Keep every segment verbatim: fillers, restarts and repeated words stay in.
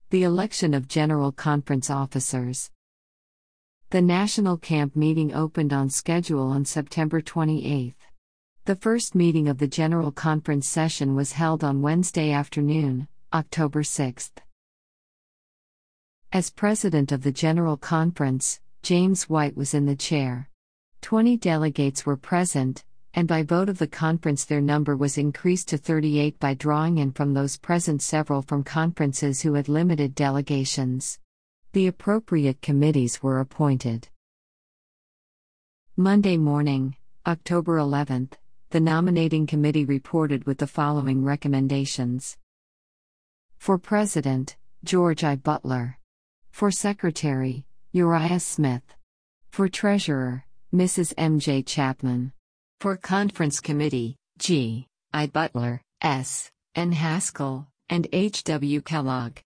The election of General Conference officers. The National Camp meeting opened on schedule on September twenty-eighth. The first meeting of the General Conference session was held on Wednesday afternoon, October sixth. As president of the General Conference, James White was in the chair. Twenty delegates were present, and by vote of the conference their number was increased to thirty-eight by drawing in from those present several from conferences who had limited delegations. The appropriate committees were appointed. Monday morning, October eleventh, the nominating committee reported with the following recommendations. For President, George I. Butler. For Secretary, Uriah Smith. For Treasurer, Missus M J Chapman. For Conference Committee, G. I. Butler, S. N. Haskell, and H. W. Kellogg.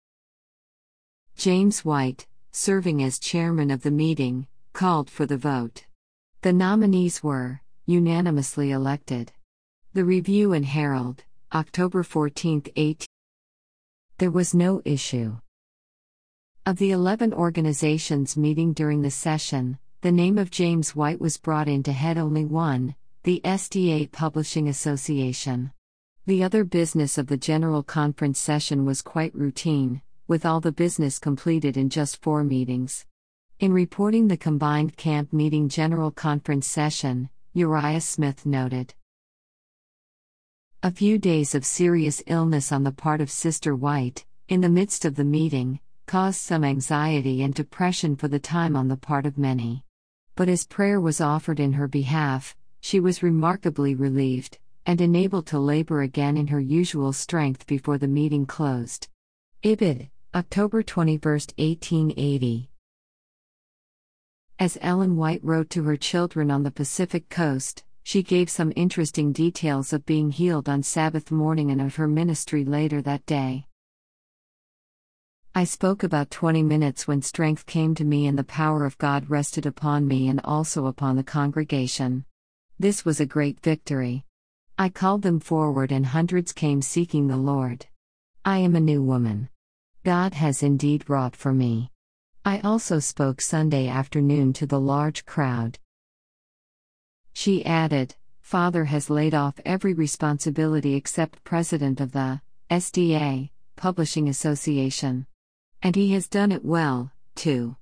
James White, serving as chairman of the meeting, called for the vote. The nominees were unanimously elected. The Review and Herald, October fourteenth, eighteen. There was no issue. Of the eleven organizations meeting during the session, the name of James White was brought in to head only one, the S D A Publishing Association. The other business of the General Conference session was quite routine, with all the business completed in just four meetings. In reporting the combined camp meeting General Conference session, Uriah Smith noted, "A few days of serious illness on the part of Sister White, in the midst of the meeting, caused some anxiety and depression for the time on the part of many. But as prayer was offered in her behalf, she was remarkably relieved, and enabled to labor again in her usual strength before the meeting closed." Ibid, October twenty-first, eighteen eighty. As Ellen White wrote to her children on the Pacific Coast, she gave some interesting details of being healed on Sabbath morning and of her ministry later that day. "I spoke about twenty minutes when strength came to me and the power of God rested upon me and also upon the congregation. This was a great victory. I called them forward and hundreds came seeking the Lord. I am a new woman. God has indeed wrought for me. I also spoke Sunday afternoon to the large crowd." She added, "Father has laid off every responsibility except president of the S D A Publishing Association. And he has done it well, too.